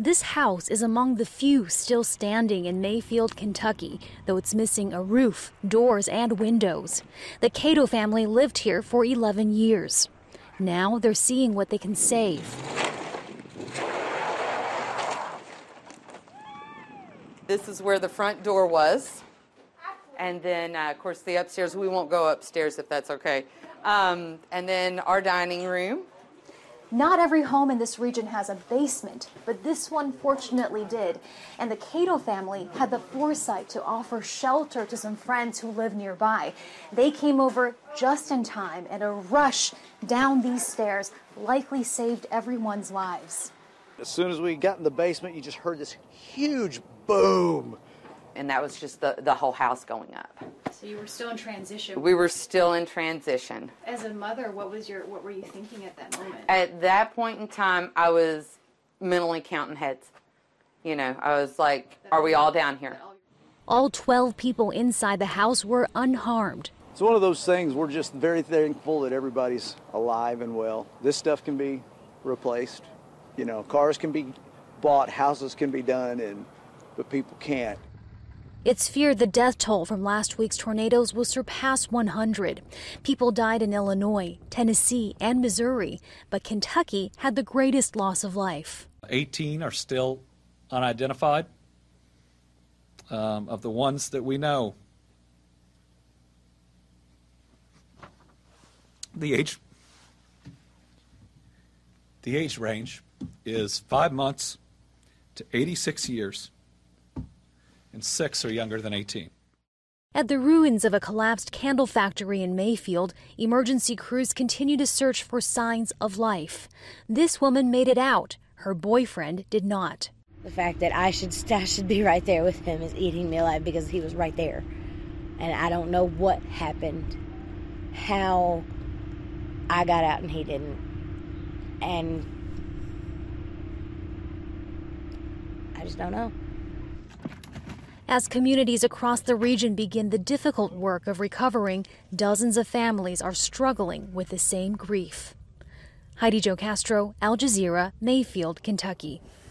This house is among the few still standing in Mayfield, Kentucky, though it's missing a roof, doors, and windows. The Cato family lived here for 11 years. Now they're seeing what they can save. This is where the front door was. And then, of course, the upstairs. We won't go upstairs if that's okay. And then our dining room. Not every home in this region has a basement, but this one fortunately did. And the Cato family had the foresight to offer shelter to some friends who live nearby. They came over just in time, and a rush down these stairs likely saved everyone's lives. As soon as we got in the basement, you just heard this huge boom. And that was just the whole house going up. So you were still in transition. We were still in transition. As a mother, what were you thinking at that moment? At that point in time, I was mentally counting heads. You know, I was like, are we all down here? All 12 people inside the house were unharmed. It's one of those things, we're just very thankful that everybody's alive and well. This stuff can be replaced. You know, cars can be bought, houses can be done, but people can't. It's feared the death toll from last week's tornadoes will surpass 100. People died in Illinois, Tennessee, and Missouri, but Kentucky had the greatest loss of life. 18 are still unidentified. Of the ones that we know, the age range is 5 months to 86 years. And 6 are younger than 18. At the ruins of a collapsed candle factory in Mayfield, emergency crews continue to search for signs of life. This woman made it out. Her boyfriend did not. The fact that I should be right there with him is eating me alive because he was right there. And I don't know what happened, how I got out and he didn't. And I just don't know. As communities across the region begin the difficult work of recovering, dozens of families are struggling with the same grief. Heidi Jo Castro, Al Jazeera, Mayfield, Kentucky.